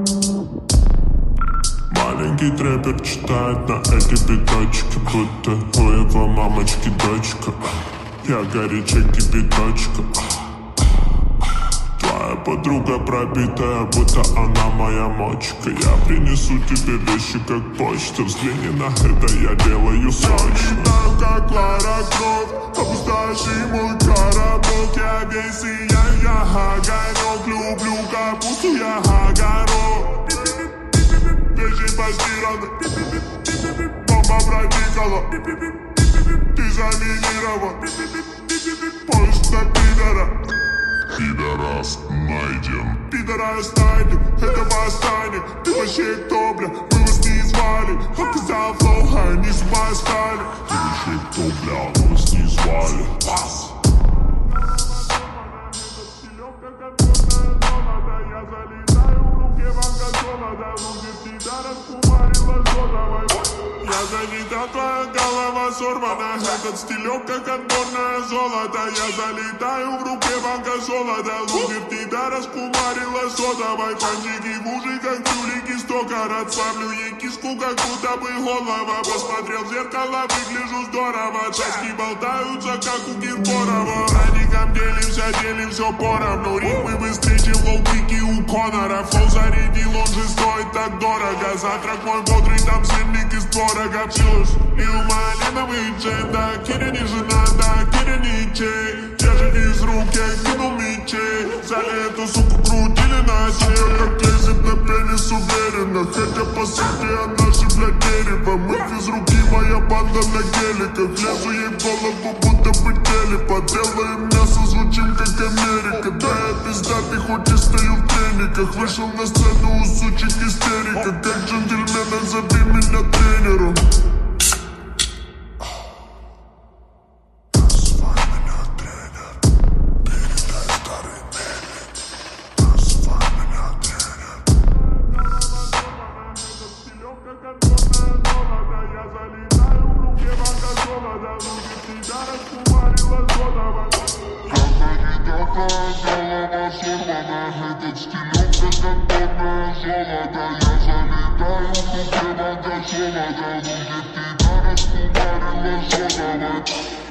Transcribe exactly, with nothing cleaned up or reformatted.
Маленький трэпер читает на эти биточки, будто у его мамочки дочка. Я горячий кипяточка. Твоя подруга пробитая, будто она моя мочка. Я принесу тебе вещи как почта. Взгляни на это, я делаю срочно. Я летаю как Лара Крофт, опускаешь мой коробок. Я весь и я, я огонек. Люблю капусту, я огород. Вещи постираны, бомба проникала. Ты заминирован, поезд на пидора. Пидорас найден. Пидорас найден, это восстание. Ты вообще кто, бля? Мы вас не звали. Показал флоу, а они с ума стали. Ты вообще кто, бля? Мы вас не звали. Я залетал, твоя голова сорвана. Этот стилек, как отборное золото. Я залетаю, в руке банка золота. Лузер тебя раскумарила сотовой. Панчики в уши, как тюлики, сто карат. Славлю ей киску, как будто бы голова. Посмотрел в зеркало, выгляжу здорово. Соски болтаются, как у Киркорова. Праздником делимся, делим все поровну. Ритмы быстрее, чем лоу-кики у Конора. Флоу зарядил, он же стоит так дорого. Завтрак мой бодрый, там сырник из творога. Плюс и у Малина мы джем, да, Киря не жена, да, Киря не чей. Держит из рук, я кинул мечей. За эту суку крутили на себе, как лезет на пенис уверенно. Хотя по сути она же, блядь, дерево. Мы без руки, моя банда на геликах. Лезу ей в голову, будто бы телепа. Делаем мясо, звучим как Америка. Да, я пиздатый, хоть и стою в трениках. Вышел на сцену, у сучек истерика. Как джентльмен, назови меня тренером. Этот стилек, как отборное золото. Я залетаю, в руке банка золота. Лузер тебя раскумарила сотовой.